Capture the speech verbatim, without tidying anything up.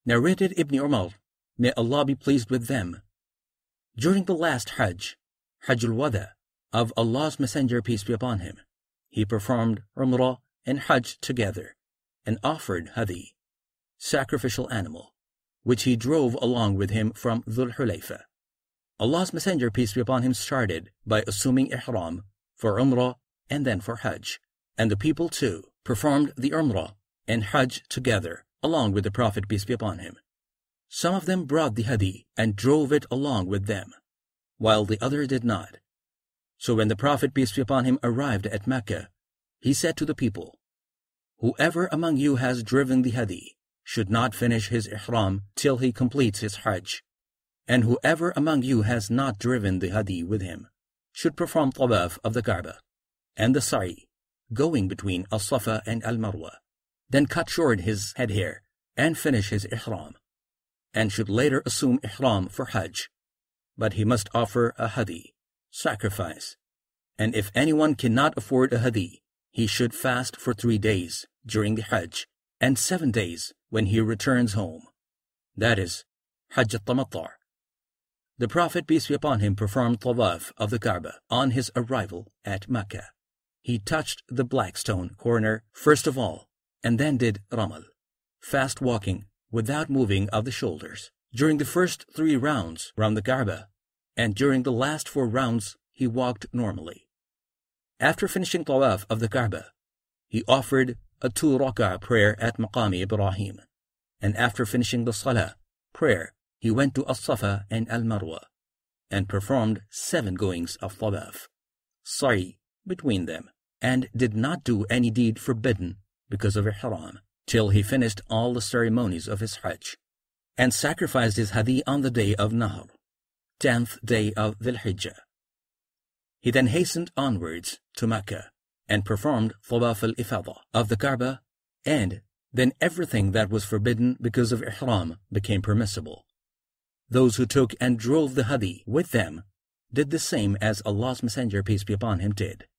Narrated Ibn Umar, may Allah be pleased with them. During the last Hajj, Hajjul Wada, of Allah's Messenger, peace be upon him, he performed Umrah and Hajj together, and offered Hadi, sacrificial animal, which he drove along with him from Dhul Hulayfa. Allah's Messenger, peace be upon him, started by assuming Ihram for Umrah and then for Hajj, and the people too performed the Umrah and Hajj together along with the Prophet, peace be upon him. Some of them brought the Hadi and drove it along with them, while the other did not. So when the Prophet, peace be upon him, arrived at Mecca, he said to the people, "Whoever among you has driven the Hadi should not finish his Ihram till he completes his Hajj, and whoever among you has not driven the Hadi with him should perform Tawaf of the Kaaba and the Sa'i, going between As-Safa and Al-Marwa, then cut short his head hair and finish his Ihram, and should later assume Ihram for Hajj, but he must offer a Hadi, sacrifice, and if anyone cannot afford a Hadi, he should fast for three days during the Hajj, and seven days when he returns home. That is, Hajj al-Tamattu'. The Prophet, peace be upon him, performed Tawaf of the Kaaba on his arrival at Mecca. He touched the black stone corner first of all, and then did Ramal, fast walking without moving of the shoulders, during the first three rounds round the Kaaba, and during the last four rounds he walked normally. After finishing Tawaf of the Kaaba, he offered a two-rak'ah prayer at Maqami Ibrahim, and after finishing the Salah prayer, he went to As-Safa and Al-Marwa, and performed seven goings of Tawaf, Sa'i between them, and did not do any deed forbidden because of Ihram, till he finished all the ceremonies of his Hajj, and sacrificed his Hadi on the day of Nahr, tenth day of Dhul Hijjah. He then hastened onwards to Mecca, and performed Tawaf al-Ifadah of the Kaaba, and then everything that was forbidden because of Ihram became permissible. Those who took and drove the Hadi with them did the same as Allah's Messenger, peace be upon him, did.